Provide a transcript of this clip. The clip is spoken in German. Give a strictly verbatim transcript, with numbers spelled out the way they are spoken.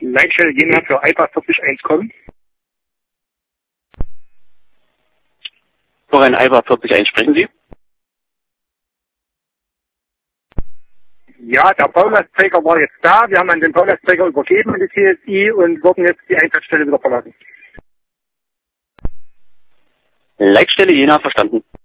Leitstelle Jena für Alpha vierzig eins kommen. Florian Alpha vierzig eins, sprechen Sie? Ja, der Baulastträger war jetzt da. Wir haben an den Baulastträger übergeben in die T S I und würden jetzt die Einsatzstelle wieder verlassen. Leitstelle Jena, verstanden.